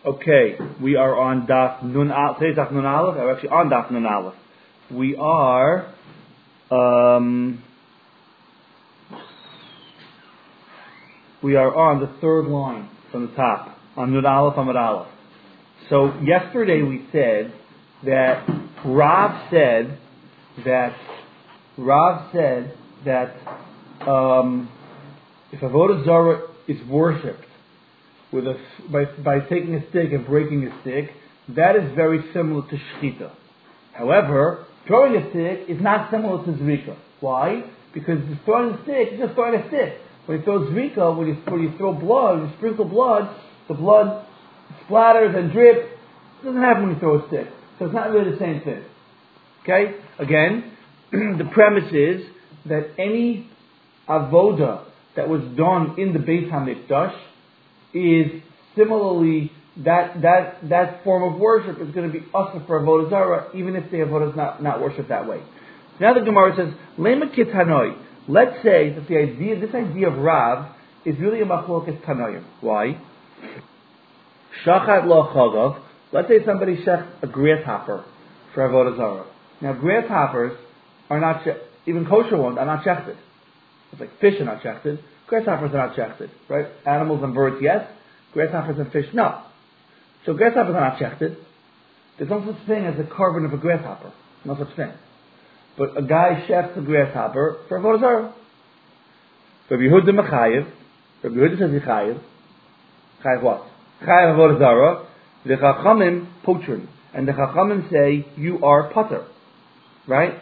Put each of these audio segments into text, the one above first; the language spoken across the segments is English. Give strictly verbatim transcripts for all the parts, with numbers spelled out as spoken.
Okay, we are on Daf Nun Aleph. Today's Daf Nun Aleph. We're actually on Daf Nun Aleph. We are um, we are on the third line from the top on Nun Aleph Amud Aleph. So yesterday we said that Rav said that Rav said that um, if Avodah Zarah is worshipped with a, by, by taking a stick and breaking a stick, that is very similar to Shechita. However, throwing a stick is not similar to Zrika. Why? Because just throwing a stick is just throwing a stick. When you throw Zrika, when you, when you throw blood, when you sprinkle blood, the blood splatters and drips. It doesn't happen when you throw a stick. So it's not really the same thing. Okay? Again, the premise is that any avoda that was done in the Beis HaMikdash is similarly, that that that form of worship is going to be usher for Avodah Zarah, even if the Avodah is not, not worshipped that way. Now the Gemara says, Lema Kitanoi. Let's say that the idea, this idea of Rav is really a machlokas Tanoim. Why? Shachat lo chagav. Let's say somebody shechs a grasshopper for Avodah Zarah. Now grasshoppers are not, even kosher ones are not shechted. It's like fish are not shechted. Grasshoppers are not shechted, right? Animals and birds, yes. Grasshoppers and fish, no. So grasshoppers are not shechted. There's no such thing as a carbon of a grasshopper. No such thing. But a guy shechs a grasshopper for Avodah Zarah. Rabbi Yehuda Mechayev. Rabbi Yehuda says Yechayev. Chayev what? Chayev Avodah Zarah. The Chachamim potrin. And the Chachamim say, you are potter. Right?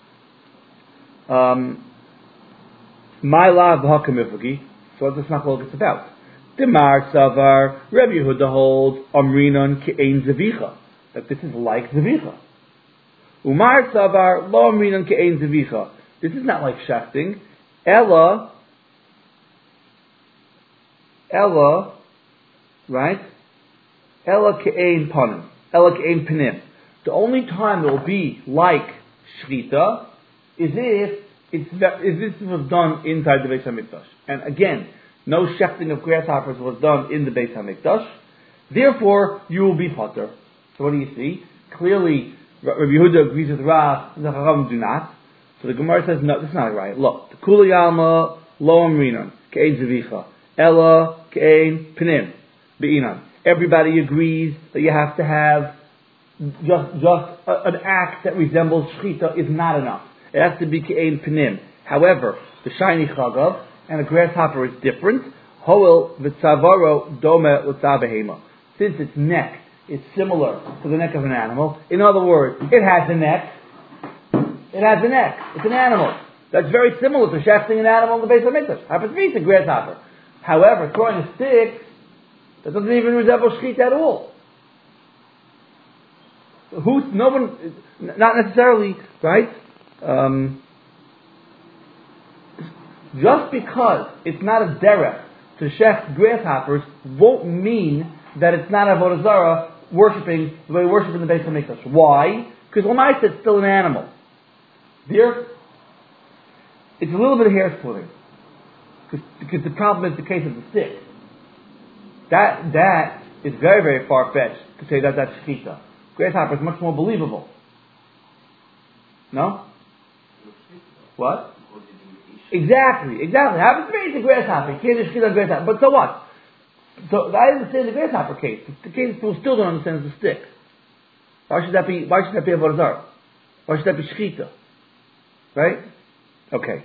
Um... My love ha'kamifagi. So what's this machlokes about? Demar savar Rabbi Yehuda holds amrinon ke'ein zevicha, that this is like zevicha. Umar savar lo amrinon ke'ein zevicha. This is not like shechting. Ella, Ella, right? Ella ke'ein panim. Ella ke'ein panim. The only time it will be like shchita is if It's, if this was done inside the Beis HaMikdash. And again, no shechting of grasshoppers was done in the Beis HaMikdash. Therefore, you will be potter. So what do you see? Clearly, Rabbi Yehuda agrees with Rav, the Chachamim do not. So the Gemara says, no, that's not right. Look, the Kula Yalma, Lo Amrinon, Ke'ein Zevicha, Ella, Ke'ein Pnim, Be'inan. Everybody agrees that you have to have just, just a, an act that resembles Shechita is not enough. It has to be Ke'ein Pnim. However, the shiny chagav and a grasshopper is different. Hoel v'tzavaro dome l'tzavehema. Since its neck is similar to the neck of an animal, in other words, it has a neck. It has a neck. It's an animal. That's very similar to shechting an animal in the Beis HaMikdash. Happens to be it's a grasshopper. However, throwing a stick, that doesn't even resemble shechita at all. Who's, no one, not necessarily, right? Um, just because it's not a derech to shech grasshoppers won't mean that it's not Avodah Zarah worshipping the way we worship in the Beis HaMikdash. Why? Because Lamaisa it's still an animal. There, it's a little bit of hair splitting. Because, because the problem is the case of the stick. That that is very, very far-fetched to say that that's shechita. Grasshopper is much more believable. No? What? Exactly, exactly. Happens to be it's a grasshopper. You can't just shechita a grasshopper. But so what? So I understand the grasshopper case. The case people still don't understand is the stick. Why should that be? Why should that be Avodah Zarah? Why should that be shechita? Right? Okay.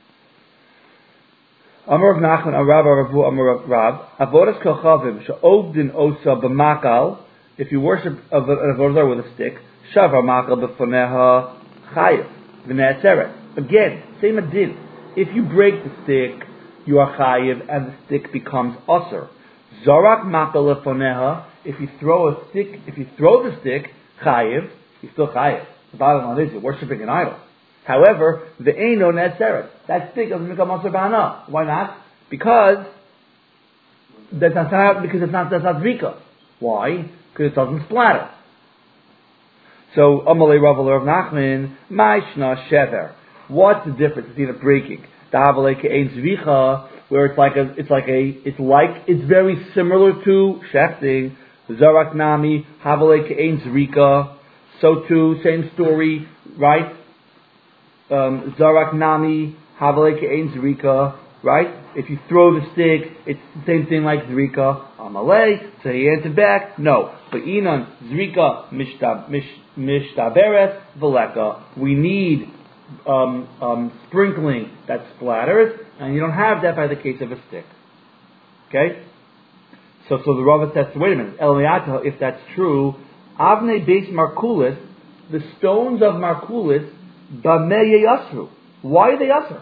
Amar Rav Nachman, Rav Ravu, Amar Rav. Avodas kochavim she'ogdin osa b'makal. If you worship an Avodah Zarah with a stick, shavar makal b'foneha chayiv v'ne'atzeret. Again, same adin. If you break the stick, you are chayiv, and the stick becomes aser. Zorak makal lefoneha. If you throw a stick, if you throw the stick, chayiv, you're still chayiv. The bottom line is you're worshiping an idol. However, the eino ne'atzeret. That stick doesn't become aser b'hana. Why not? Because that's not because it's not that's not zrika. Why? Because it doesn't splatter. So Amalei Rav Rav Nachman, Maishna Shever. What's the difference between a breaking? Davalei Ke'ein Zvicha, where it's like a, it's like a, it's like, it's very similar to shechting. Zarak nami havale ke'ein zrika. So too, same story, right? Um, Zarak nami havale ke'ein zrika, right? If you throw the stick, it's the same thing like zrika. Amalei, so he answered back, no. But inan zrika mishtaberet veleka. We need um, um, sprinkling that splatters, and you don't have that by the case of a stick. Okay? So, so the Rava says, wait a minute, Eliata, if that's true, Avnei Beis Markulis, the stones of Markulis, Bameh Yasru. Why are they Yasr?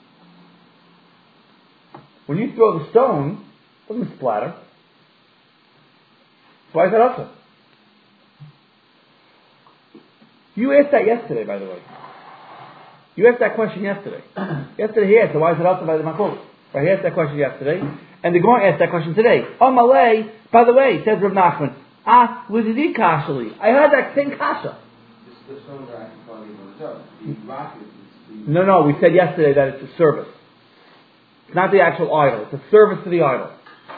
When you throw the stone, it doesn't splatter. Why is that Yasr? You asked that yesterday, by the way. You asked that question yesterday. yesterday he asked, why is it Yasr by the Markulis? Right, he asked that question yesterday. And the Gemara asked that question today. Oh, Malay, by the way, says Rav Nachman, ah, Lizidi Kashali. I heard that same Kasha. The stones are actually probably the rock is the... No, no, we said yesterday that it's a service. It's not the actual idol, it's a service to the idol.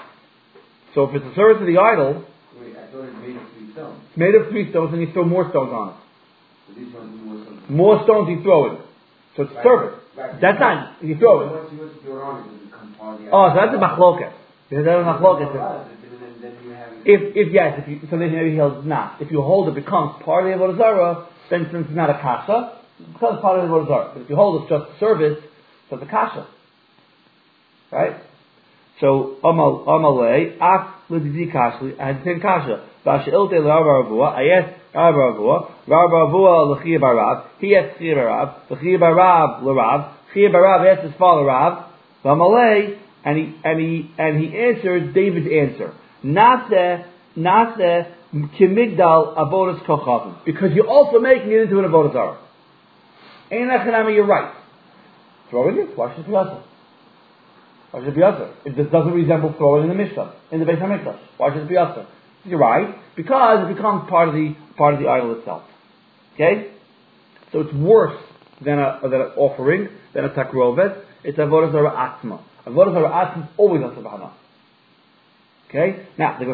So if it's a service to the idol... Wait, I thought it was made of three stones. It's made of three stones and you throw more stones on it. So these ones are more stones. More stones you throw in. So it's right, service. Right. That's not, you throw it. Once you throw it on, it becomes part of the Oh, so that's a machloket. Because that's a machloket. If, if yes, if you, so then maybe he'll not. If you hold it becomes part of the Avodah Zarah, then since it's not a kasha, it becomes part of the Avodah Zarah. But if you hold it's just a service, so it's a kasha. Right? So, Amal, Amalei, Af, Lidzi Kashli, I had the same kasha. Vasha Ilte L'Arba Ravua, I asked Arba Ravua, Rabba Ravua L'Chia Barav, he asked Chia Barav, L'Chia Barav L'Rav, Chia Barav asked his father Rav, Amalei, and he, and he, and he answered David's answer. Nase, Nase, Kimigdal Avodas Kochavim. Because you're also making it into an Avodah Zarah. Ein Echanami, you're right. Throw it in, why should it be Yasser? Why should it be Yasser? If this doesn't resemble throwing in the Mishkan, in the Beis HaMikdash, why should it be Yasser? You're right, because it becomes part of the, part of the idol itself. Okay? So it's worse than a, than an offering, than a takrovet. It's Avodah Zarah Atzma. Avodah Zarah Atzma is always Yasser B'Hana. Okay? Now, the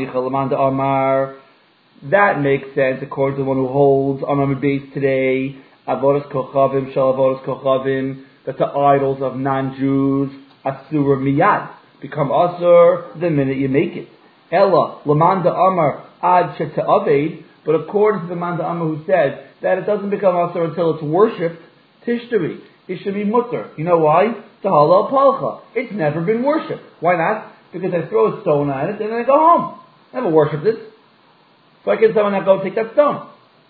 Amar, that makes sense according to the one who holds on Amar base today, Avodas Kochavim, Shal Avodas Kochavim, that the idols of non-Jews, Asura Miyad, become Asur the minute you make it. Ella, Lamanda Amar, Ad Sheta Aved, but according to the Manda Amar who said that it doesn't become Asur until it's worshipped, Tishtari, it should be Mutter. You know why? The Halal Palcha. It's never been worshipped. Why not? Because I throw a stone at it and then I go home. I never worshipped it. So I can someone not go take that stone.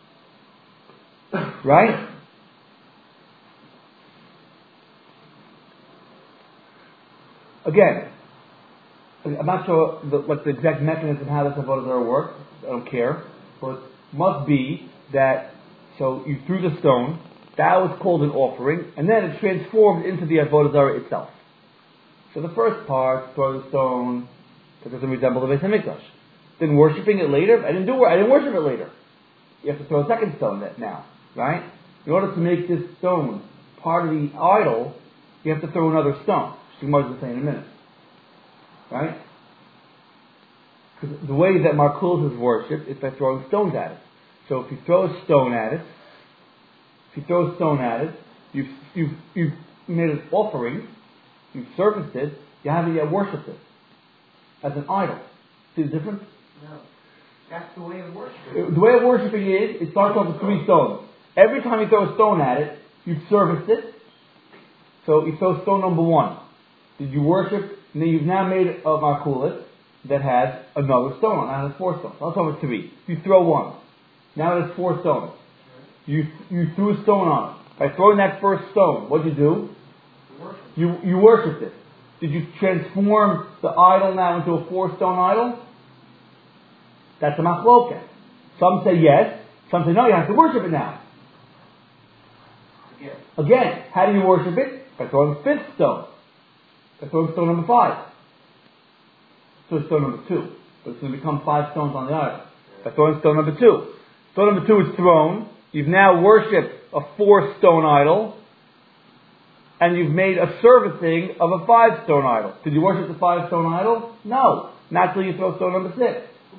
Right? Again, I'm not sure the, what the exact mechanism of how this Avodah Zarah works. I don't care. But it must be that, so you threw the stone, that was called an offering, and then it transformed into the Avodah Zarah itself. So the first part, throw the stone, that doesn't resemble the Beis HaMikdash. Then worshipping it later, I didn't do I didn't worship it later. You have to throw a second stone now, right? In order to make this stone part of the idol, you have to throw another stone. Which Gemara will say in a minute. Right? Because the way that Markulis is worshipped is by throwing stones at it. So if you throw a stone at it, if you throw a stone at it, you've, you've, you've made an offering, you've serviced it, you haven't yet worshipped it as an idol. See the difference? No. That's the way of worshiping. The way of worshipping is, it starts off with three stones. Every time you throw a stone at it, you've serviced it. So you throw stone number one. Did you worship? And then you've now made a Markulis that has another stone on it. Now it has four stones. I'll talk about three. You throw one. Now it has four stones. You you threw a stone on it. By throwing that first stone, what did you do? You you worshipped it. Did you transform the idol now into a four stone idol? That's a machloket. Some say yes. Some say no. You have to worship it now. Again. Again, how do you worship it? By throwing the fifth stone. By throwing stone number five. So stone number two. But it's going to become five stones on the idol. By throwing stone number two. Stone number two is thrown. You've now worshipped a four stone idol. And you've made a servicing of a five stone idol. Did you worship the five stone idol? No. Not till you throw stone number six. Who cares?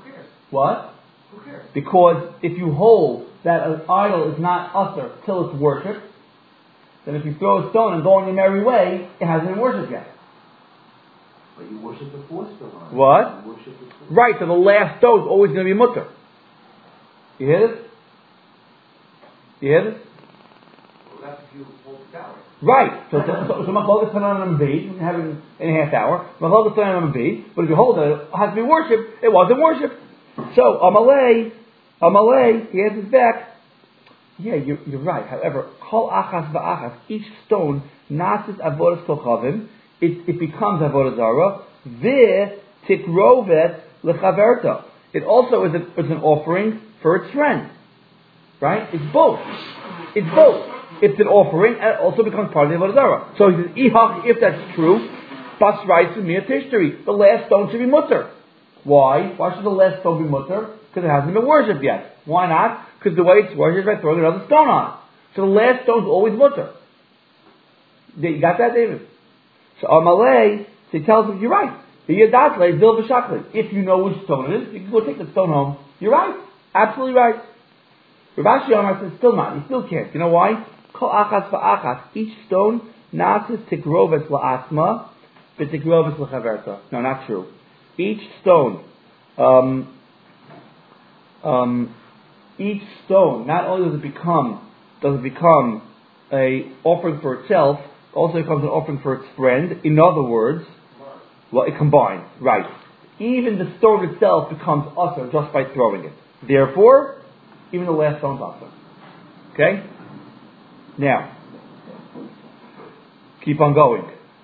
What? Who cares? Because if you hold that an idol is not usher till it's worshipped, then if you throw a stone and go on your merry way, it hasn't been worshipped yet. But you worship before still on. What? You worship before. Right, so the last stone is always going to be mutter. You hear this? You hear this? Well, that's if you hold the tower. Right. So so so Machlokes Tanan and B, we have it in, in a half hour. Machlokes Tanan and B, but if you hold it, it has to be worshipped. It wasn't worshipped. So Amalei, Amalei, he answers back. Yeah, you're, you're right. However, Kol Achas Va'achas, each stone nasis avodas kochavim. It it becomes avodah zara. Ve tikrovet lechaverta. It also is, a, is an offering for its friend. Right? It's both. It's both. It's an offering and it also becomes part of the avodah zara. So he says, Ihach, if that's true, Bas Raisu Mia Tishtari. The last stone should be mutter. Why? Why should the last stone be mutter? Because it hasn't been worshipped yet. Why not? Because the way it's worshipped is by throwing another stone on it. So the last stone is always mutter. You got that, David? So Amalei, so he tells him, you're right. If you know which stone it is, you can go take the stone home. You're right. Absolutely right. Rav Ashi Amar says, still not. You still can't. You know why? Kol achas va'achas. Each stone, nasis tikroves la'atma, but tikroves l'chaverta. No, not true. Each stone, um, um, each stone, not only does it become, does it become a offering for itself, also becomes an offering for its friend. In other words, well, it combines, right. Even the stone itself becomes usher just by throwing it. Therefore, even the last stone's usher. Okay? Now, keep on going.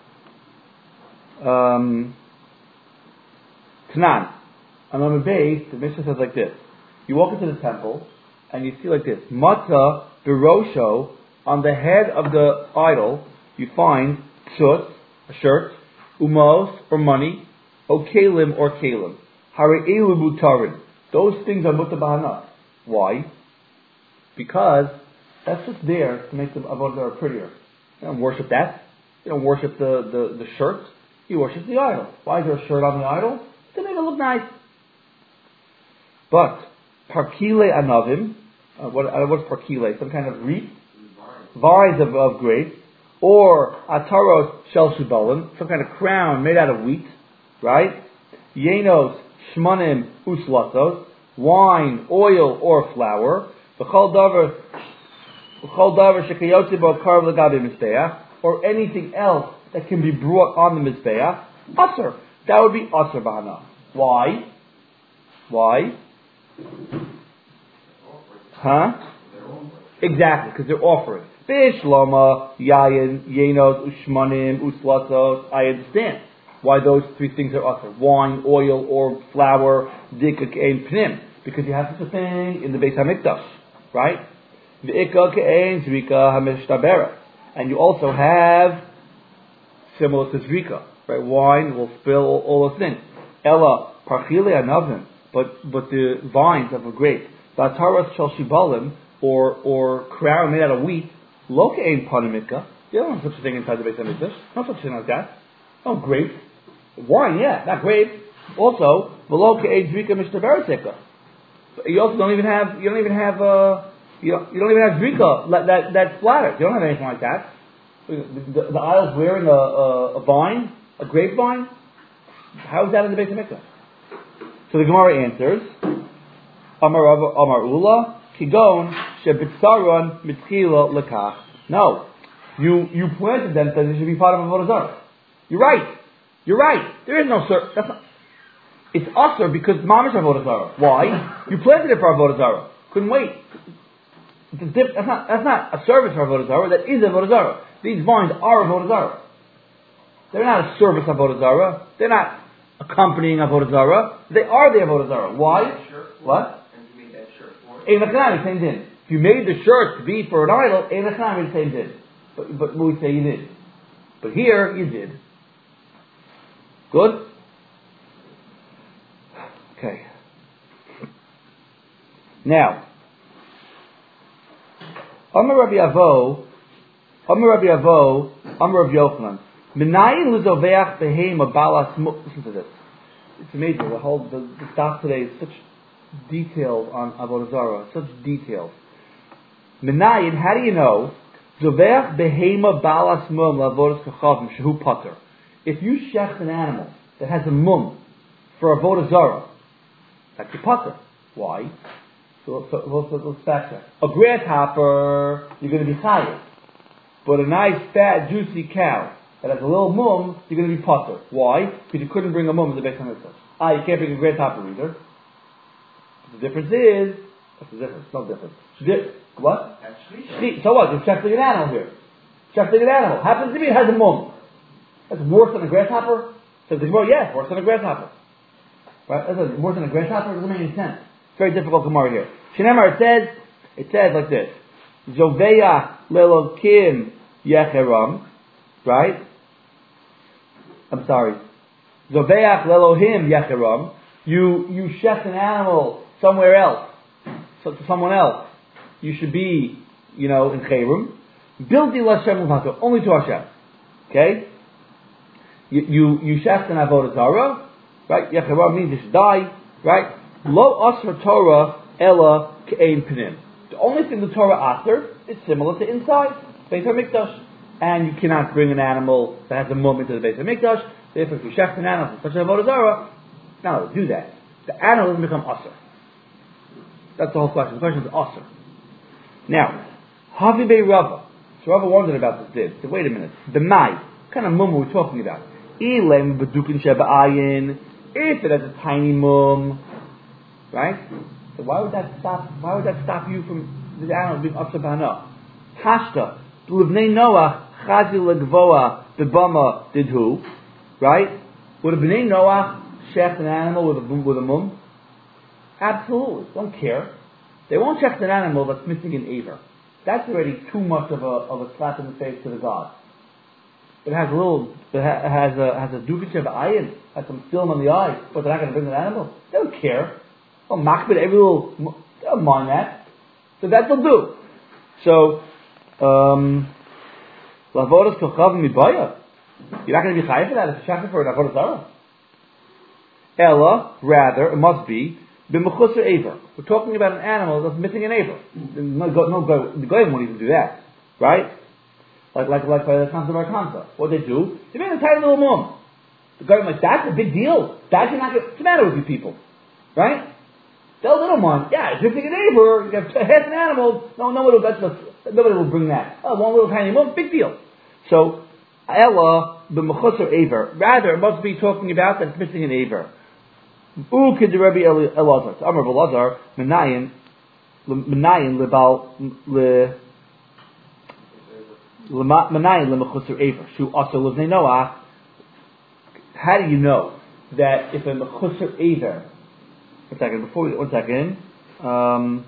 Um, Tanan. On the base, the Mishnah says like this. You walk into the temple, and you see like this. Matzah birosho, on the head of the idol, you find tzut, a shirt, umos, or money, o kalim, or kalim. Hare'elu mutarin. Those things are mutar b'hana. Why? Because that's just there to make the avodah zarah prettier. You don't worship that. You don't worship the, the, the shirt. You worship the idol. Why is there a shirt on the idol? To make it look nice. But parkile anavim, uh, what uh, what's parkile? Some kind of wreath, vines of, of grapes, or ataros shel shibalim, some kind of crown made out of wheat, right? Yenos shmanim uslasos, wine, oil, or flour. V'chol davar, v'chol davar shekayotze bo karv l'gabe mizbeach, or anything else that can be brought on the mizbeach. Asur. That would be asur b'hana. Why? Why? Huh? Exactly, because they're offering. Bishlama, yayin, yenos, ushmanim, uslasos. I understand why those three things are asur. Wine, oil, or flour, dikak, and pnim. Because you have such a thing in the Beis HaMikdash, right? V'ikka ke'ein zrika hamishtaberet. And you also have, similar to zrika, right? Wine will spill all, all those things. Ella, parchile anavim, but but the vines of a grape. V'ataras shel shibalim, or or crown made out of wheat. Lo ke'ein panimika. You don't have such a thing inside the Beis HaMikdash. No such thing like that. Oh, grape. Wine, yeah, not grape. Also, v'lo ke'ein zrika mishtaberet. You also don't even have, you don't even have, uh, you don't, you don't even have zrika that, that, that splatters. You don't have anything like that. The, the, the idol's wearing a, a, a vine, a grapevine. How is that in the Beis HaMikdash? So the Gemara answers, Amar Amar Ula, Kigon, Shebitzaron, Mitzchila, Lekach. No. You, you planted them so they should be part of avodah zarah. You're right. You're right. There is no, sir. That's not. It's usher because mamish avodah zarah. Why? You planted it for avodah zarah. Couldn't wait. It's a dip, that's not that's not a service for avodah zarah. That is avodah zarah. These vines are avodah zarah. They're not a service of avodah zarah. They're not accompanying avodah zarah. They are the avodah zarah. Why? What? And you made that shirt for it. Ein achanami, same din. If you made the shirt to be for an idol, ein achanami, same din. But but we say you did. But here you did. Good. Okay. Now, Amar Rabbi Avo, Amar Rabbi Avo, Amar Rabbi Yochanan. Minayin luzoveach behema balas. Listen to this. It's amazing. The whole the, the stuff today is such detailed on Avodah Zarah, such details. Menayin, how do you know? Zoveach behema balas mum lavodas kachavim shehu pater. If you shecht an animal that has a mum for Avodah Zarah, that's a pater. Why? So, so, so, so let's backtrack. A grasshopper, you're going to be chayav. But a nice, fat, juicy cow that has a little mum, you're going to be pater. Why? Because you couldn't bring a mum to the Beis HaMikdash. Ah, you can't bring a grasshopper either. The difference is, what's the difference? No difference. What? Shechita. So what? You're shechting an animal here. Shechting an animal. Happens to be it has a mum. That's worse than a grasshopper? So the Gemara, yes, worse than a grasshopper. Right? That's worse than a grasshopper? It doesn't make any sense. It's very difficult Gemara here. Shinemar, it says, it says like this. Zoveya lelokim yecheram. Right? I'm sorry. Zoveach lelohim yecheram. You, you shecht an animal somewhere else. So to someone else. You should be, you know, in Chayrim. Bildi l'Hashem l'vato. Only to Hashem. Okay? You, you, you shecht an Avodah Zarah. Right? Yecheram means you should die. Right? Lo asr Torah ella ke'ein pnim. The only thing the Torah asr is similar to inside Beis HaMikdash. And you cannot bring an animal that has a mum into the Beis HaMikdash. Therefore, if you shecht an animal from such an Avodah Zarah, now do that. The animal doesn't become asr. That's the whole question. The question is asr. Now, Havi Bei Rava. So Rava wondered about this did. So wait a minute. The Mai. What kind of mum are we talking about? Ilem B'dukin Sheba'ayin. If it has a tiny mum. Right? So why would that stop, why would that stop you from the animal being asr b'hana? Hashta. L'bnei Noach. Chazi L'gvoa. B'bama Didhu. Right? Would a Bnei Noach shecht an animal with a, with a mum? Absolutely. Don't care. They won't shecht an animal that's missing an aver. That's already too much of a of a slap in the face to the god. It has a little, it ha, has a has a dukish of ayin, has some film on the eye, but they're not going to bring an animal. They don't care. Oh, machbid every little, they don't mind that. So that they'll do. So, um, lavodas kochav mibaya. You're not going to be chayav for that. It's a shachar for an avodah zarah. Ella, rather, it must be b'mechusar aver. We're talking about an animal that's missing an aver. No, no, the goyim won't even do that, right? Like, like, like by the concept of Kansa. What they do? They make a tiny little mum. The goyim like, that's a big deal. That's not. What's the matter with you people, right? They'll little one, yeah, it's missing an aver. You have half an animal. No, nobody will. That's nobody will bring that. Oh, one little tiny mum, big deal. So, Ella b'mechusar aver. Rather, it must be talking about that it's missing an aver. U kid Rabbi Elazar. So Amar Elazar, Menayin, Menayin lebal le Menayin lemechusar aver. Shu also livnei Noach. How do you know that if a mechusar aver? One second. Before we, one second. Um,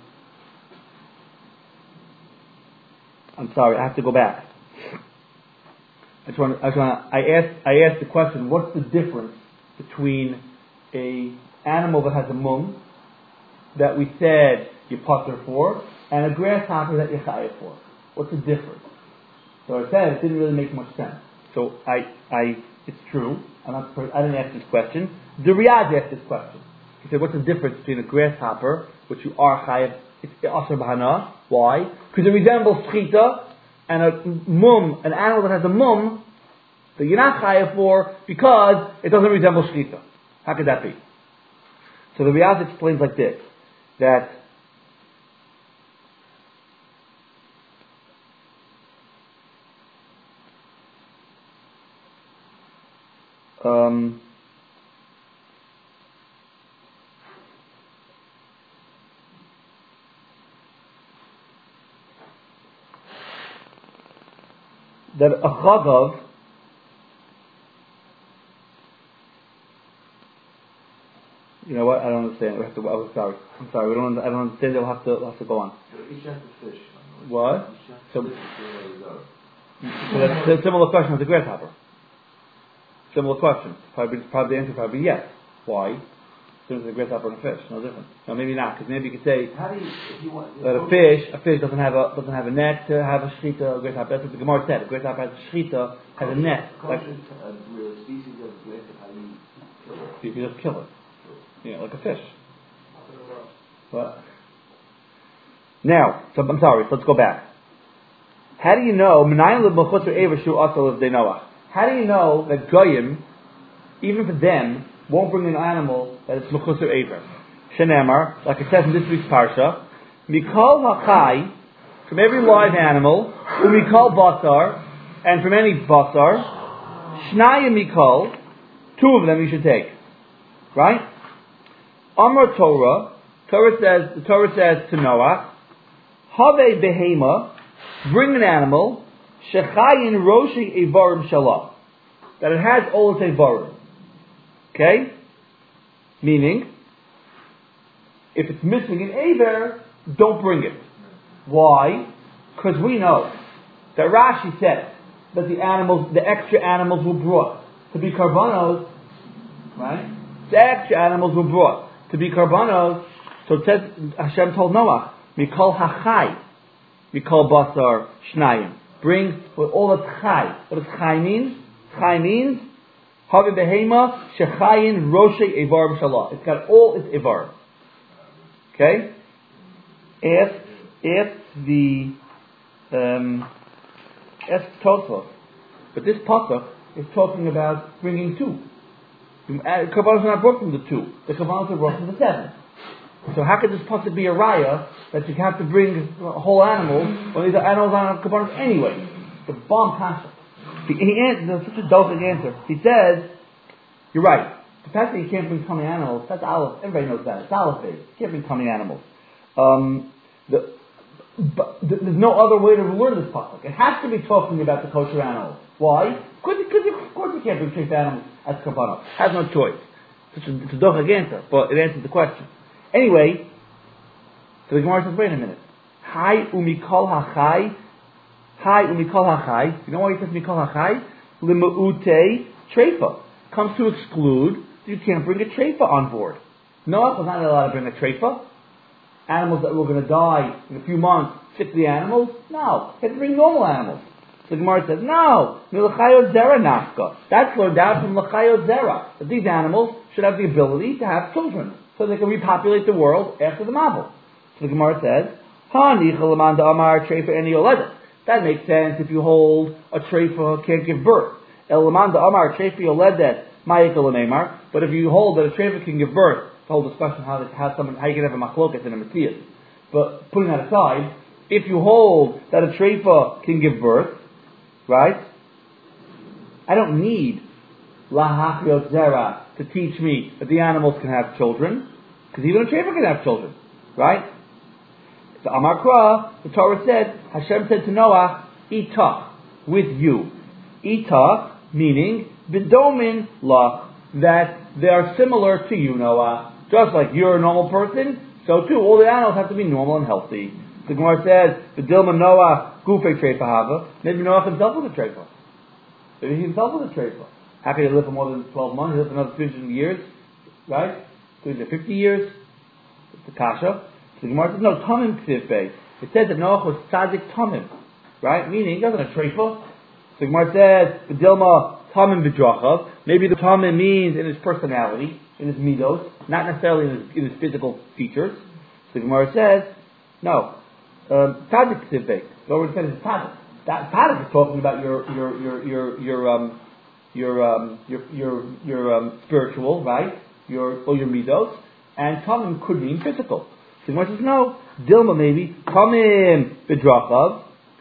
I'm sorry. I have to go back. I just want. I just want. I asked. I asked the question. What's the difference between a animal that has a mum that we said you putter for, and a grasshopper that you chayav for? What's the difference? So I said it didn't really make much sense. So I, I, it's true. I'm not. I didn't ask this question. The Riyadh asked this question. He said, "What's the difference between a grasshopper, which you are chayav, it's asr b'hana? Why? Because it resembles shchita, and a mum, an animal that has a mum that you're not chayav for because it doesn't resemble shchita. How could that be?" So the Riyadh explains like this, that um, that a chagav You know what? I don't understand. We have to. I'm sorry. I'm sorry. We don't. I don't understand. We'll have to. We'll have to go on. Fish. What? So, so that's a similar question as the grasshopper. Similar question. Probably, probably the answer probably yes. Why? Similar to the grasshopper and a fish. No different. No, maybe not. Because maybe you could say How do you, if you want, that a fish, a fish doesn't have a doesn't have a neck to have a shchita. A grasshopper. That's what the Gemara said. A grasshopper has a shchita, has a neck. Like a species of grasshopper, how do you kill it? you can just kill it. Yeah, like a fish. What? Now, so I'm sorry, so let's go back. How do you know, how do you know that Goyim, even for them, won't bring an animal that is Mechusar Ever? Shenemar, like it says in this week's Parsha, Mikol HaChai, from every live animal, Umikol Basar, and from any Basar, Shnaya Mikol, two of them you should take. Right? Amar Torah, Torah says, the Torah says to Noah, Have Behema, bring an animal, Shechayin Roshi Evarim Shalah, that it has all its Evarim. Okay? Meaning, if it's missing an Aver, don't bring it. Why? Because we know that Rashi said that the animals, the extra animals were brought to be karbanos, right? The extra animals were brought to be karbanos. So it says, Hashem told Noah, Mikol hachai, Mikol basar shnayim. Bring with all that's chai. What does chai mean? Chai means Havi behema shechayin roshe evar b'shalah. It's got all its evar. Okay? If if the um, if Tosfos, but this pasuk is talking about bringing two. The karbanos are not brought from the two. The karbanos are brought from the seven. So how could this pasuk be a raya that you have to bring a whole animal when these are animals on karbanos anyway? The bomb pasuk. He, he answers such a dochik answer. He says, "You're right. The fact that you can't bring tummy animals, that's aleph. Everybody knows that. It's aleph base. You can't bring tummy animals. Um, the, but th- there's no other way to learn this pasuk. It has to be talking about the kosher animals. Why? Because of course you can't bring treif animals as karbanos. Has no choice. It's a, it's a dochik answer, but it answers the question. Anyway, so the Gemara says, wait a minute. Hai umikol hachai. Hai umikol hachai. You know why he says mikol hachai? Limu'ute treifa. Comes to exclude you can't bring a treifa on board. Noah was not allowed to bring a treifa. Animals that were going to die in a few months, fifty animals? No. He had to bring normal animals. So the Gemara says, no. Milachayot zera nafka. That's learned out from Lachayot zera. That these animals should have the ability to have children, so they can repopulate the world after the Mabul. So the Gemara says, that makes sense if you hold a treifa can't give birth. But if you hold that a treifa can give birth, the whole discussion how this, how someone how you can have a machlokas and a messias. But putting that aside, if you hold that a treifa can give birth, right? I don't need lahachiyot zera to teach me that the animals can have children, because even a treifa can have children, right? So Amar Kra, the Torah said, Hashem said to Noah, Itach, with you. Itach, meaning, B'domin lach, that they are similar to you, Noah. Just like you're a normal person, so too, all the animals have to be normal and healthy. The Gemara says, B'dilma Noah, Gufei Treifa Hava, maybe Noah himself was a treifa. Maybe he himself was a treifa. How can he live for more than twelve months? He live for another three hundred years, right? three hundred fifty years. It's the Kasha. So the Gemara says, no, Tamim Ksivbei. It says that Noah was Tzadik Tamim, right? Meaning, he wasn't a treifa. So the Gemara says, B'dilma Tamim B'drachav. Maybe the Tamim means in his personality, in his midos, not necessarily in his, in his physical features. So the Gemara says, no, Tzadik Ksivbei. The word says is Tzadik. That Tzadik is talking about your your your your your um your um your your your um spiritual, right? Your or your midos, and Tamim could mean physical. So the Gemara says, no, Dilma maybe Tamim B'drachav.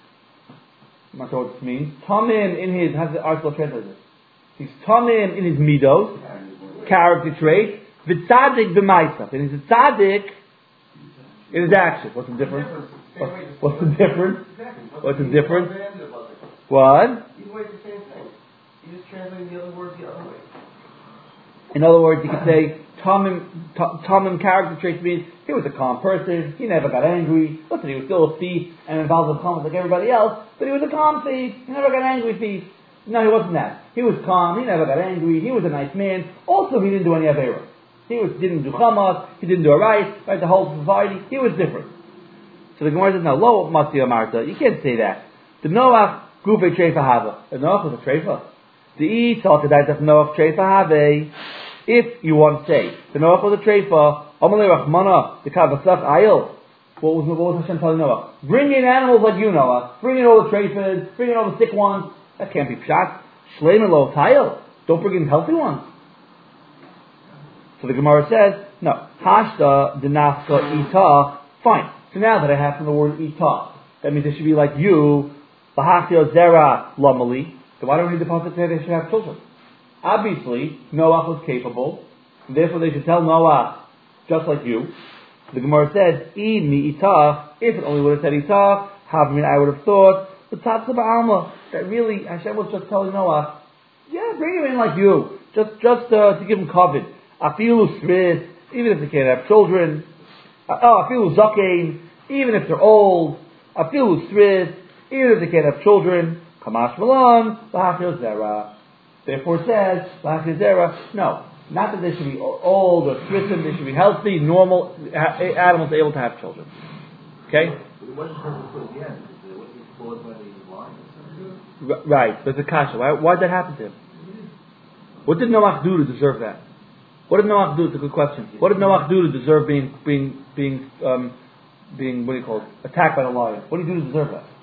I'm not sure what this means. Tamim in his, how's the article translated this? He's Tamim in his midos, character trait, v'tzadik b'maisach. And he's a tzadik in his action. What's the difference? What's, what's the difference? What's the difference? What? Either way, it's the same thing. You just translate the other words the other way. In other words, you could say Tamim, Tamim character traits means he was a calm person, he never got angry. Listen, he was still a thief and involved with commerce like everybody else, but he was a calm thief, he never got angry thief. No, he wasn't that. He was calm, he never got angry, he was a nice man. Also, he didn't do any Avera. He was, didn't do Chamas, he didn't do a right, right, the whole society, he was different. So the Gemara says, no, lo Matziya Marta, you can't say that. The Noach, Gufei Treifa Hava. The Noach was a Treifa. The E talked about the Noach Treifa Have. If you want to say the Noach was a treifa, Amalei Rachmana the Kavasach Ayil. What was what was Hashem telling Noah? Bring in animals like you, Noah. Bring in all the traphids. Bring in all the sick ones. That can't be pshat. Shleimer lo Tayil. Don't bring in healthy ones. So the Gemara says, no. Hashta denafka itach. Fine. So now that I have from the word itach, that means they should be like you. Bahachya zera lamali. So why don't we read the pasuk say they should have children? Obviously, Noah was capable. And therefore, they should tell Noah just like you. The Gemara says, "I mi itach." If it only would have said itach, havmin, I would have thought the tatzah ba'alma that really Hashem was just telling Noah, yeah, bring him in like you, just just uh, to give him covet. Afilu sris, even if they can't have children. Uh, oh, afilu zakein, even if they're old. Afilu sris, even if they can't have children. Kamash malan, lahachil zera. Therefore it says, lahachil zera. No, not that they should be old or stricken, they should be healthy, normal animals able to have children. Okay? But it wasn't purposeful at the end. It wasn't caused by the lion. R- right, there's a kasha. Why, why did that happen to him? What did Noach do to deserve that? What did Noach do? It's a good question. What did Noach do to deserve being being being um, being what do you call it? Attacked by the lion? What did he do to deserve that?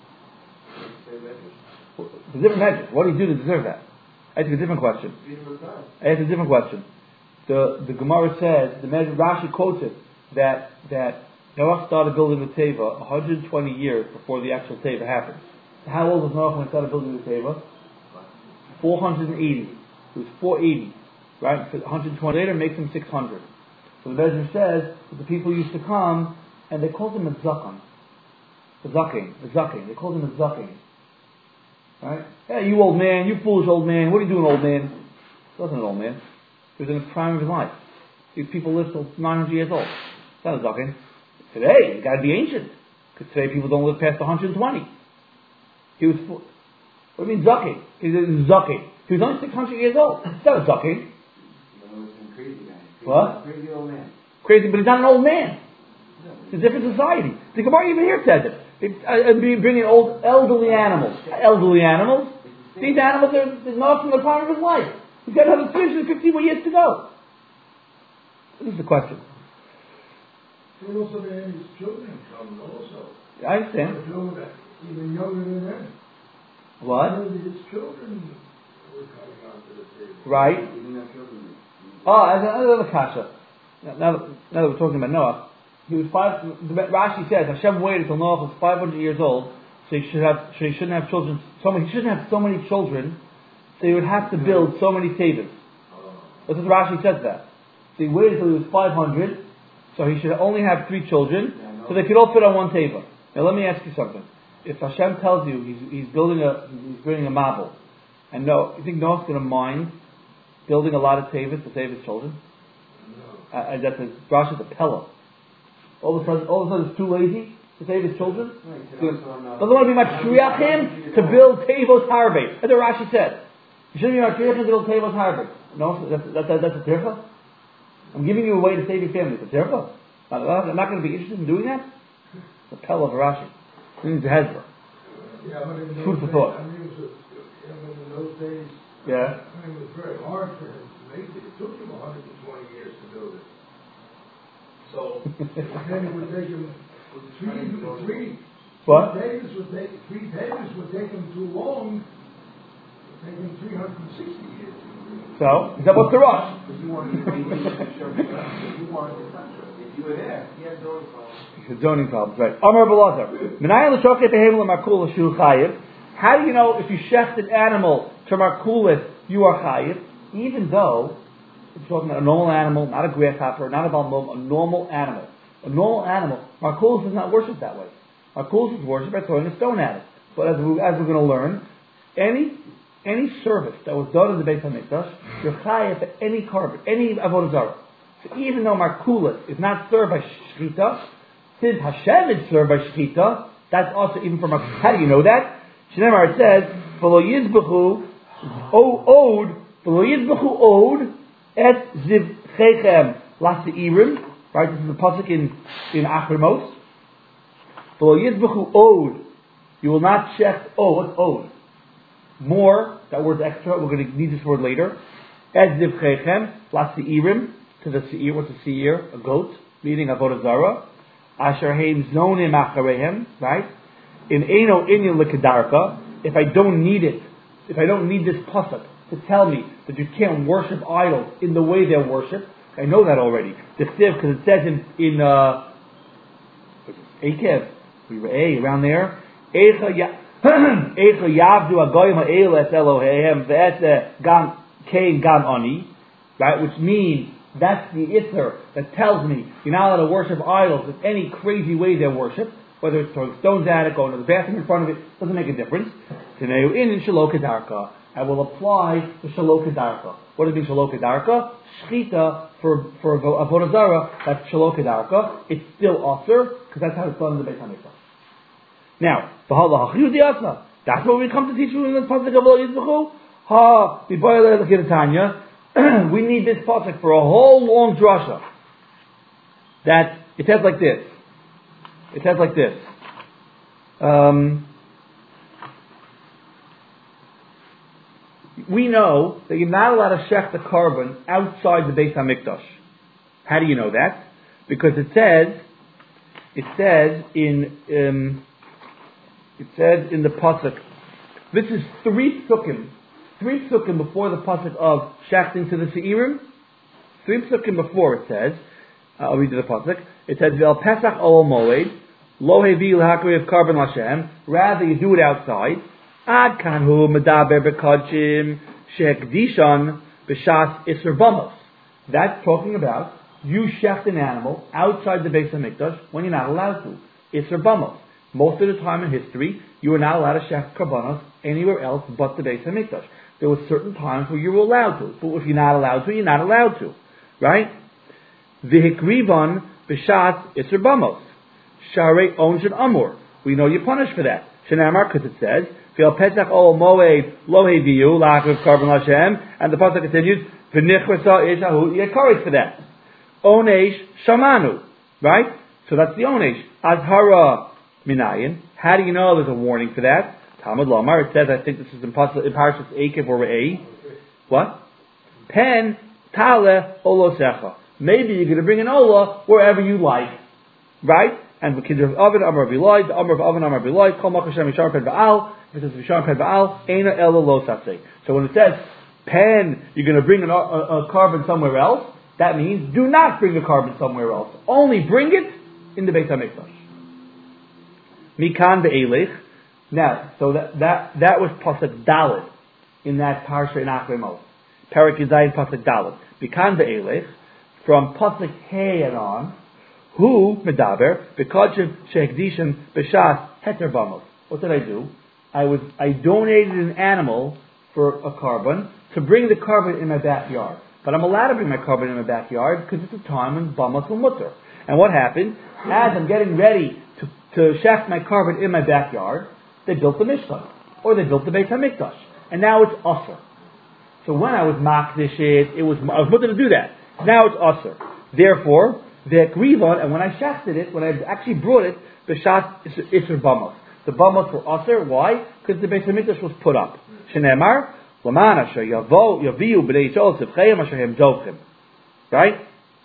The different measures. What did he do to deserve that? I ask a different question. I ask a different question. The the Gemara says the measure Rashi quotes it that that Noach started building the Teva one hundred twenty years before the actual Teva happened. How old was Noach when he started building the Teva? four hundred eighty. It was four eighty. Right? So one hundred twenty later makes him six hundred. So the measure says that the people used to come and they called him a zakan. A zakin. A zakin. They called him a zakin. Right? Hey, you old man, you foolish old man, what are you doing, old man? He wasn't an old man. He was in the prime of his life. These people lived till nine hundred years old. It's not a zakin. Today, you gotta be ancient. Because today people don't live past one hundred twenty. He was, what do you mean zakin? He was zakin. He was only six hundred years old. It's not a zakin. Crazy guy. What? Crazy old man. Crazy, but he's not an old man. It's a different society. The Gemara even here says it. It uh, bringing old, elderly animals. Elderly animals. These animals are there's not from the prime of his life. He's got another three hundred fifty more years to go. This is the question. But also then his children come also. I understand. Even younger than them. What? His children were coming onto the table. Right. Oh, as another kasha. Now, now, now that we're talking about Noah, he was five. Rashi says Hashem waited until Noah was five hundred years old, so he should have, so he shouldn't have children. So many, he shouldn't have so many children. So he would have to build so many tables. That's what Rashi says that. So he waited until he was five hundred, so he should only have three children, so they could all fit on one table. Now let me ask you something. If Hashem tells you he's, he's building a he's building a marble, and no, you think Noah's going to mind building a lot of tables to save his children? No. Uh, that's a Rashi, the Pella. All of a sudden, all of a sudden, it's too lazy to save his children. Doesn't want to be matriachim to build tevos harbe. That's what Rashi said. You shouldn't be matriachim to build tevos harbe. No, that's that's, that's, that's a tircha. I'm giving you a way to save your family. It's a tircha. I'm not going to be interested in doing that. The Pella of Rashi. It means the Hezbollah. Yeah, but in Food for thought. I mean, it was, in those days, Yeah. I mean, it was very hard for him to make it. It took him one hundred twenty years to build it. So, then it would take him three, three, What? three days would take, three days would take him too long. It would take him three hundred sixty years. So, is that what's the rush? Because you wanted to you wanted to touch her. If you were there, he had zoning problems. Zoning problems, right. Amar Belazar. How do you know if you shecht an animal to markulis, you are chayiv, even though it's talking about a normal animal, not a grasshopper, not a balmum, a normal animal. A normal animal, markulis is not worshipped that way. Markulis is worshipped by throwing a stone at it. But as, we, as we're going to learn, any any service that was done in the Beit HaMikdash, you're chayiv for any carbon, any avodah zarah. So even though markulis is not served by shchita, since Hashem is served by shchita, that's also even from markulis. How do you know that? Shneimar, it says, "V'lo yizbechu od, v'lo yizbechu od et zivchechem laseirim." Right, this is the pasuk in in Achrimos. V'lo yizbechu od, you will not check. Oh, what's od? More. That word's extra. We're going to need this word later. Et zivchechem laseirim, to the seir. What's a seir? A goat. meaning avodah zara, asher heim zonim acharehem, right? In eino inyan l'kedarka, if I don't need it, if I don't need this pasuk to tell me that you can't worship idols in the way they're worshipped, I know that already. The siv, because it says in in uh, Ekev, we were a around there. Eicha yavdu agoyim ha'el es Eloheim ve'es gam kein gam ani, right? Which means that's the ither that tells me you're not allowed to worship idols in any crazy way they're worshipped, whether it's throwing stones at it, going to the bathroom in front of it, doesn't make a difference. Tineu in Shelo Kedarka, I will apply the Shelo Kedarka. What does it mean Shelo Kedarka? Shchita for for avodah zara, that's Shelo Kedarka. It's still aser because that's how it's done in the Beit Hamikdash. Now, that's what we come to teach you in this pasuk of Lo Yizbechu. Ha, we need this pasuk for a whole long drasha. That it says like this. It says like this. Um, we know that you're not allowed to shech the carbon outside the Beit HaMikdash. How do you know that? Because it says, it says in, um, it says in the pasuk. This is three psukim, three psukim before the pasuk of shechting to the seirim. Three psukim before it says. Uh, I'll read you the pasuk. It says Vel Pesach Ol Moed Lo Hevi L'Hakriv Carbon Lashem. Rather you do it outside. Ad Kanhu Medaber Bekadshim Shekdishan B'Shas Isser Bamos. That's talking about you shecht an animal outside the Beis HaMikdash when you're not allowed to. Isser Bamos. Most of the time in history, you were not allowed to shecht karbanos anywhere else but the Beis HaMikdash. There were certain times where you were allowed to, but if you're not allowed to, you're not allowed to, right? V'hikrivan b'shas isser bamos, sharei onshon amur. We know you're punished for that. Shenamar, because it says v'al pesach ol moed lo heviu la'akriv karban Hashem, and the pasuk continues v'nichrasa ish ahu yekaris for that. Onesh shamanu, right? So that's the onesh. Azhara minayin. How do you know there's a warning for that? Talmud Lomar. It says, I think this is in Parshas Ekev or Re'ei. What? Pen tale olosecha. Maybe you're going to bring an olah wherever you like, right? And the kids of Oven Amar Bilai, the Amar of Oven Amar Bilai, Kol Makashem Yishar Ped Baal. If it says Yishar Ped Baal, Eina Ela Lo Saseh. So when it says pen, you're going to bring an, a, a carbon somewhere else. That means do not bring a carbon somewhere else. Only bring it in the Beit HaMikdash. Mikan be'elech. Now, so that that that was pasuk Dalet in that parsha in Achrei Mos. Parak Yizayim pasuk Dalet. Mikan be'elech from pasuk Hey and on. Who medaber b'kodshim sheikdishim b'shas heter bamos. What did I do? I was I donated an animal for a carbon to bring the carbon in my backyard. But I'm allowed to bring my carbon in my backyard because it's a time when bamos will mutter. And what happened? As I'm getting ready to to shaft my carbon in my backyard, they built the Mishkan, or they built the Beit HaMikdash, and now it's Asr. So when I was Makdish it, it was I was mutter to do that. Now it's Asr. Therefore, the Grivon, and when I shafted it, when I actually brought it, the Shas Isser Bamos. The Bamos were Asr. Why? Because the Beit HaMikdash was put up. Shenemar Laman Asher Yavo Yaviu B'nei Yisrael Tzivcheim Asher Hem Dovchem. Right?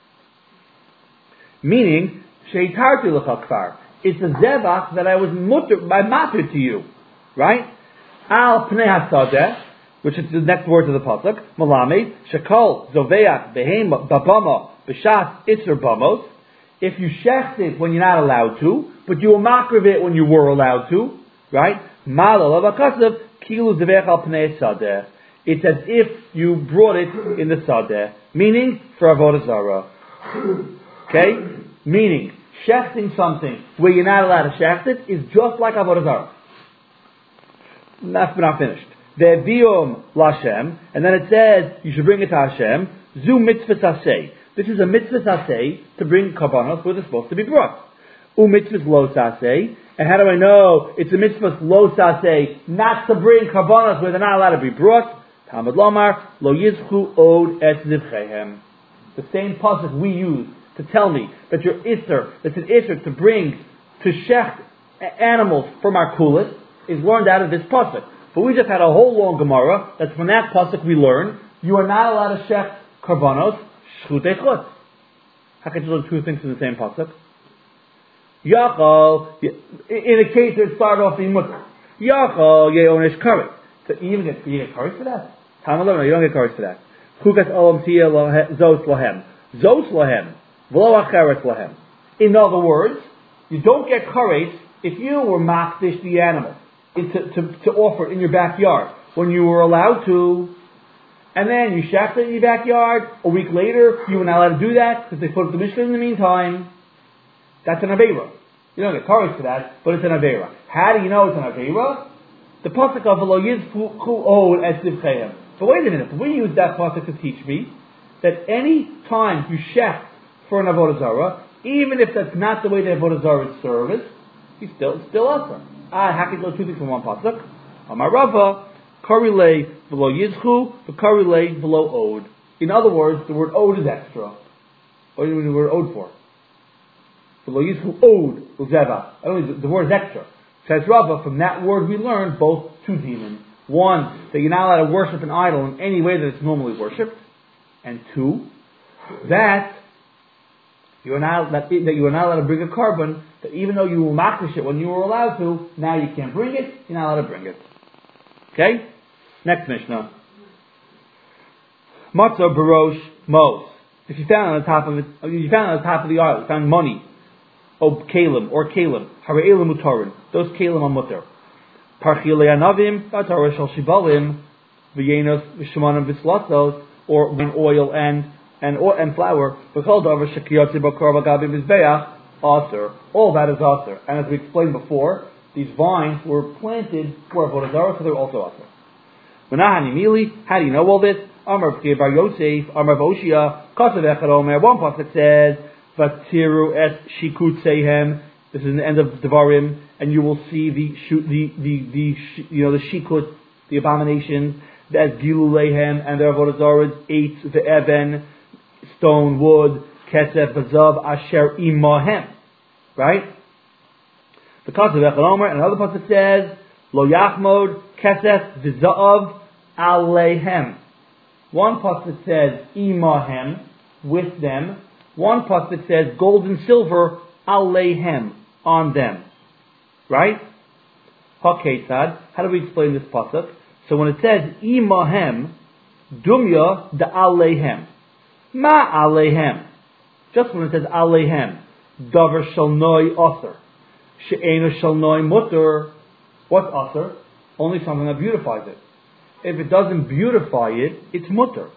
Meaning Sheitarti L'cha Kfar. It's a zevach that I was mutter, by matter to you, right? Al pnei hasadeh, which is the next word of the pasuk. Malame shekol zoveach behem babama b'shas itzer bamos. If you shecht it when you're not allowed to, but you will makriv it when you were allowed to, right? Malal avakasav kilu zevech al pnei sadeh. It's as if you brought it in the sadeh, meaning for avodah zara. Okay, meaning. Shechting something where you're not allowed to shecht it is just like avodah zarah. That's not finished. Ve'viom l'Hashem, and then it says you should bring it to Hashem. Zu mitzvah saseh. This is a mitzvah saseh to bring karbanos where they're supposed to be brought. U mitzvah lo saseh. And how do I know it's a mitzvah lo saseh not to bring karbanos where they're not allowed to be brought? Talmud Lomar lo yizchu od et zivchehem. The same pasuk we use to tell me that your Isser, that's an Isser to bring, to shecht animals from our kulis, is learned out of this pasuk. But we just had a whole long Gemara, that's from that pasuk we learn, you are not allowed to shecht karbanos, shchutei chutz. How can you learn two things in the same pasuk? Yachol, in a case that started off being mutter. Yachol yeonish karet. So you even get you get karet for that. Time eleven, no, you don't get karet for that. Chukas olam tia zos lahem, zos lahem, v'lo acharet lahem. In other words, you don't get karet if you were makdish the animal to, to to offer it in your backyard when you were allowed to, and then you shafted it in your backyard. A week later, you were not allowed to do that because they put up the Mishnah in the meantime. That's an Aveira. You don't get Kares for that, but it's an Aveira. How do you know it's an Aveira? The pasuk of V'lo yizku od es divchehem. But wait a minute, we use that pasuk to teach me that any time you shech for an Avodah Zarah, even if that's not the way the Avodah Zarah is serviced, he's still still usher. Ah, how can you go two things from one pasuk? Amar Rava, karilei v'lo yizchu, v'karilei v'lo od. In other words, the word od is extra. What do you mean the word od for? V'lo yizchu od uzeva. I don't mean the word is extra. Says Rava, from that word we learned both two demons. One, that you're not allowed to worship an idol in any way that it's normally worshipped, and two, that you're not that, that you are not allowed to bring a carbon. That even though you will makdish it when you were allowed to, now you can't bring it. You're not allowed to bring it. Okay. Next Mishnah. Matzah barosh mos. If you found on the top of it, you found on the top of the island, you found money, oh kalim or kalim, hare'elim mutarin. Those kalim are mutar. Parchilei anavim, v'atara shel shibalim, v'yenos v'shemanim v'slatzos, or oil and and oil and flour. V'chol davar shekiyotzi b'kor v'gabim v'zbeach, aser. All that is aser. And as we explained before, these vines were planted for Avodah Zarah, so they're also aser. V'nahani mili, how do you know all this? Amar v'kei bar Yosef, Amar v'oshia, kasav echad omer. One pasuk says, v'tiru es shikutzehem. This is the end of Devarim, and you will see the the the the you know the shikut, the abominations, as giluleihem, and their avodah zarah ate the even, stone, wood, kesef, bazav, asher imahem, right? The pasuk of Echad Omer, and another pasuk says, lo yachmod kesef v'zav aleihem. One pasuk says imahem, with them. One pasuk says gold and silver aleihem, on them. Right? HaKetzad. How do we explain this pasuk? So when it says imahem, dumya da aleihem. Ma aleihem. Just when it says aleihem, davar shalnoi aser. She'enu shalnoi mutter. What's aser? Only something that beautifies it. If it doesn't beautify it, it's mutter.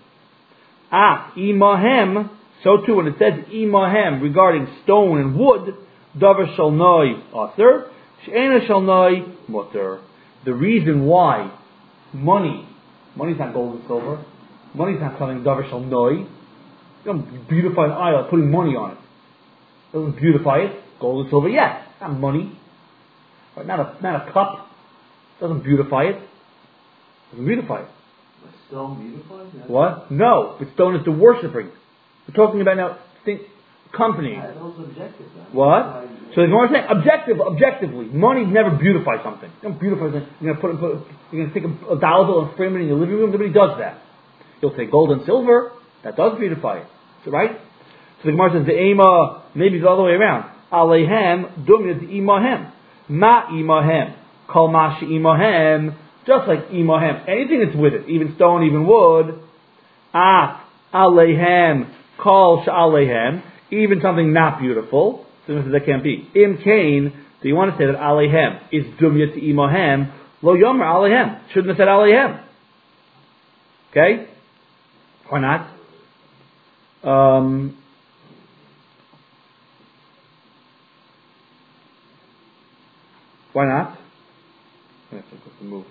Ah, imahem. So too when it says imahem regarding stone and wood, davar shalnoi aser, she'ena shalnoi mutter. The reason why money, money's not gold and silver, money's not something davar shalnoi. You don't beautify an idol putting money on it. It doesn't beautify it. Gold and silver, yes, not money. Right, not a not a cup. It doesn't beautify it. It doesn't beautify it. But stone beautifies it? What? No, but stone is the worshipping. We're talking about now think company. Yeah, it's also objective. Right? What? So the Gemara saying objective, objectively, money never beautifies something. You don't beautify something. You're gonna put, put you're gonna take a, a dollar bill and frame it in your living room. Nobody does that. You'll say gold and silver. That does beautify it. So right? So the Gemara says the ema maybe it's all the way around. Aleihem dumya the imahem ma imahem kol ma she imahem, just like imahem, anything that's with it, even stone, even wood. Ah aleihem kol she'aleihem, even something not beautiful. So that can't be. Im kain, do you want to say that aleihem is dumya to imahem? Lo yomer aleihem. Shouldn't have said aleihem. Okay? Why not? Um, why not? Move.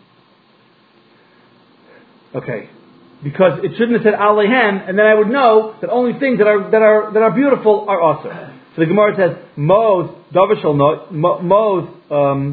Okay. Because it shouldn't have said aleihem, and then I would know that only things that are that are that are beautiful are also. So the Gemara says Mos davar shalnoi Mos um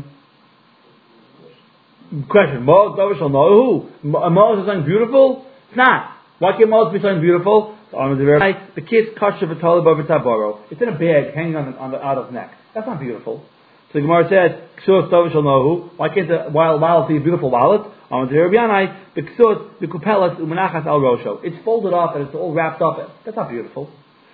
question Mos davar shalnoi who Mos is something beautiful? It's not. Why can't Mos be something beautiful? The kid's kasha v'talib over tabaro. It's in a bag hanging on the, on the out of neck. That's not beautiful. So the Gemara says ksus davar shalnohu. Why can't the wild wallet be a beautiful wallet? It's folded up and it's all wrapped up. That's not beautiful.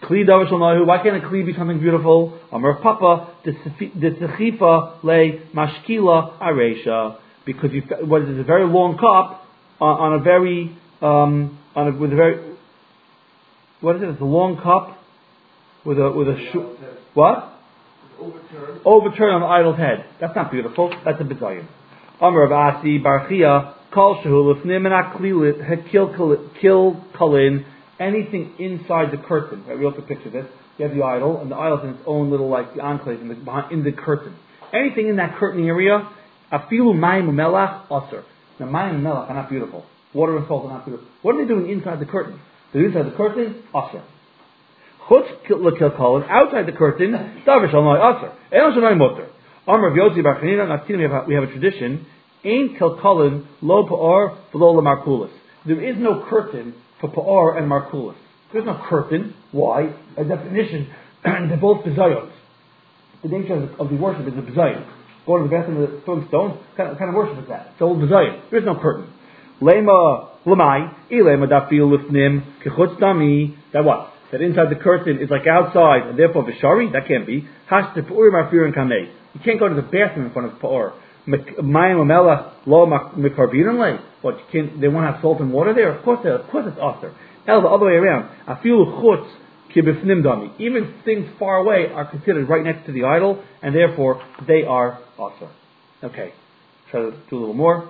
Kli davar shel nohu. Why can't a kli be something beautiful? Amar Papa the tzechifa le mashkila aresha. Because you what is a very long cup on, on a very um, on a, with a very what is it? It's a long cup with a with a shu- what? Overturned. Overturned on the idol's head. That's not beautiful. That's a bizayon. Amar Rav Asi Barchia Kol Shehu Lifnim and Kil Kalin. Anything inside the curtain. Right? We also picture this. You have the idol, and the idol's in its own little like the enclave in the behind, in the curtain. Anything in that curtain area, Afilu Mayim Melach Aser. Now Mayim and Melach are not beautiful. Water and salt are not beautiful. What are they doing inside the curtain? They're inside the curtain, Aser. Chutz L'Kil Kalin, outside the curtain, Davar Shalmai Aser. Elon Shalmai Mutter. Amar Rav Yossi Bar Chanina. We have we have a tradition. Ein Kil Kalin Lo Pa'or V'Lo L'Markulis. There is no curtain for Pa'or and Markulis. There's no curtain. Why? By definition, they're both bizayos. The nature of the, of the worship is a bizayon. Going to the bathroom with throwing stones, kind of, kind of worship is that? It's all bizayon. There's no curtain. Lema Lamai, Ilema Dafil Lifnim, Kechutz Dami. That what? That inside the curtain is like outside, and therefore Vishari? That can't be. Hash to Pa'urim Arfir and Kamei. You can't go to the bathroom in front of Pa'or. Mayim Amela Lo Mikarbinam Lay. What, you can't, they won't have salt and water there? Of course, of course it's Aser. Hell, the other way around. Afilu Chutz Kibifnim Dami. Even things far away are considered right next to the idol, and therefore they are Aser. Okay, try to do a little more.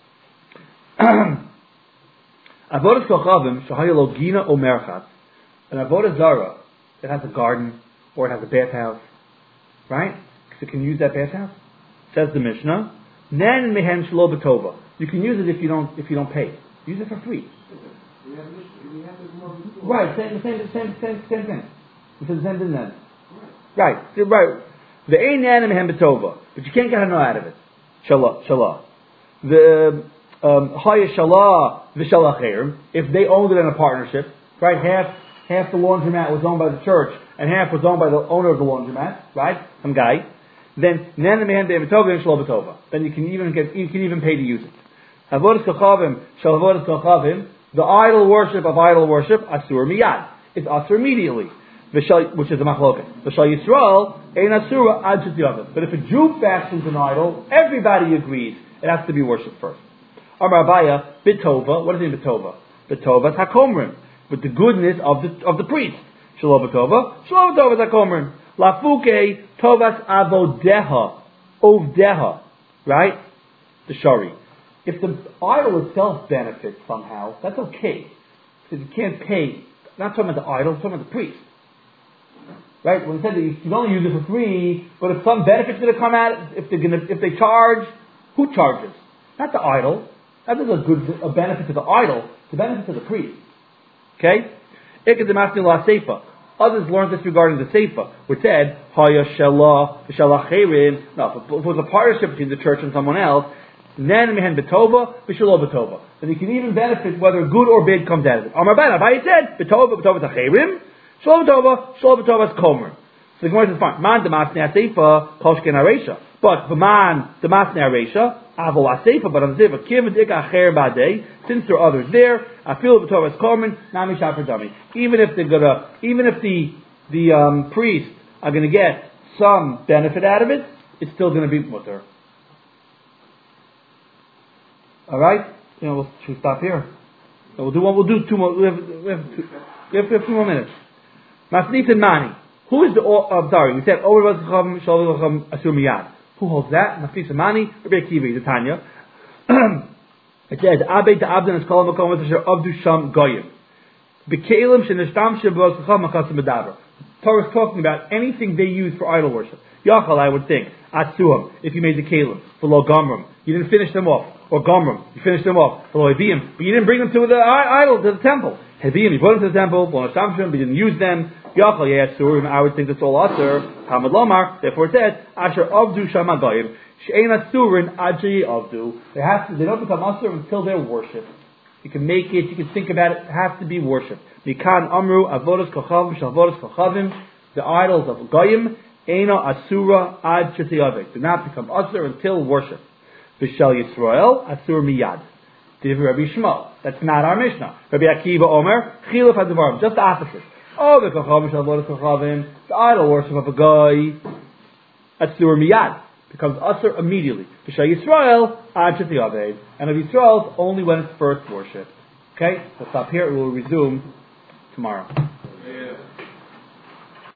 Avodas Kochavim Shahayalo Gina Omerchat. An Avodah Zara that has a garden or it has a bathhouse, right? Because you can use that bathhouse. Says the Mishnah, Nan Mehen Shlo B'Tova. You can use it if you don't if you don't pay. Use it for free. We have this, we have this more before. Right, same same same same same thing. We said the same thing then. Right, right. The Ein Nan Mehen B'Tova, but you can't get a no out of it. Shalah, shalah. The Haya Shalah V'Shalachir. If they owned it in a partnership, right? Half half the laundromat was owned by the church, and half was owned by the owner of the laundromat, right? Some guy. Then then you can even get you can even pay to use it. Avodas kochavim shel avodas kochavim, the idol worship of idol worship asur miyad. It's asur immediately, which is a machloket. V'shal Yisrael ein asura ad shetiyavim. But if a Jew fashions an idol, everybody agrees it has to be worshipped first. Amar Abaya bitova. What does it mean bitova? Bitova is hakomrim, with the goodness of the of the priest. Shalom bitova. Shalom bitova is hakomrim. Lafuke tovas avodeha, ovdeha, right? The shari. If the idol itself benefits somehow, that's okay. Because you can't pay. Not talking about the idol, talking about the priest. Right? When it said that you can only use it for free, but if some benefit's going to come out, if they're going to, if they charge, who charges? Not the idol. That is a good a benefit to the idol. It's a benefit to the priest. Okay? Others learned this regarding the Seifa, which said, Haya Shelah, Shelah Cherin. No, if it was a partnership between the church and someone else, Nan Mehen Betova, B'Shalom Betova. Then you can even benefit whether good or bad comes out of it. Amar Ben, Abaye said, Betova, Betova is a Cherim, Shalom Betova, Shalom Betova is Komer. So the Gemara says, fine, Man Demasnei Seifa, Koshken Aresha. But for Man Demasnei Aresha, Avo Aseifa, but on the Seifa, Kiv Dika Cher Badei, since there are others there, I feel Betova is Komer, Nami Shafar Dami. Even if they're gonna, even if the, the, um, priests are gonna get some benefit out of it, it's still gonna be mutter. All right, you know, we'll, should we stop here? So we'll do one. We'll do two more. We have, we have, two, we have, we have two more minutes. Masnit and Mani. Who is the? Uh, sorry, we said Asur Miyad. Who holds that? Masnit and Mani. Rabbi Akiva, the Tanya. It says Abed to Abdan is called Makom Asher Avdu Sham Goyim. Bekalim Shenishtam Shabos Chacham Makasim Medaber. Torah is talking about anything they use for idol worship. Yachal, I would think, Atsuam, if you made the kalim for Lo Gomrim, you didn't finish them off. Or Gomrim, you finished them off. For Lo Hevim, but you didn't bring them to the idol, to the temple. Hevim, you brought them to the temple. Lo Nashamshim, but you didn't use them. Yachal, yeah, Atsurim, I would think that's all Aser. Hamad Lomar, therefore it says, Asher Avdu Shamagayim, She'ein Asurin Adji Avdu. They have to, they don't become Aser until they're worshipped. You can make it, you can think about it, it has to be worshipped. Mikan Amru, Avodas Kochavim, Shalvodas Kochavim, the idols of Goyim, Eina Asura Ad Shetiyavik. Do not become Aser until worship. V'shal Yisrael Asur Miyad. Div Rabbi Shmuel. That's not our Mishnah. Rabbi Akiva Omer Chilaf Hadvarim. Just the opposite. Oh, the kachavim shalvot kachavim, the idol worship of a guy. That's the miyad. Becomes usher immediately. B'Shai Yisrael, ad shetiyaved. And of Yisrael, only when it's first worshipped. Okay? Let's stop here. We will resume tomorrow.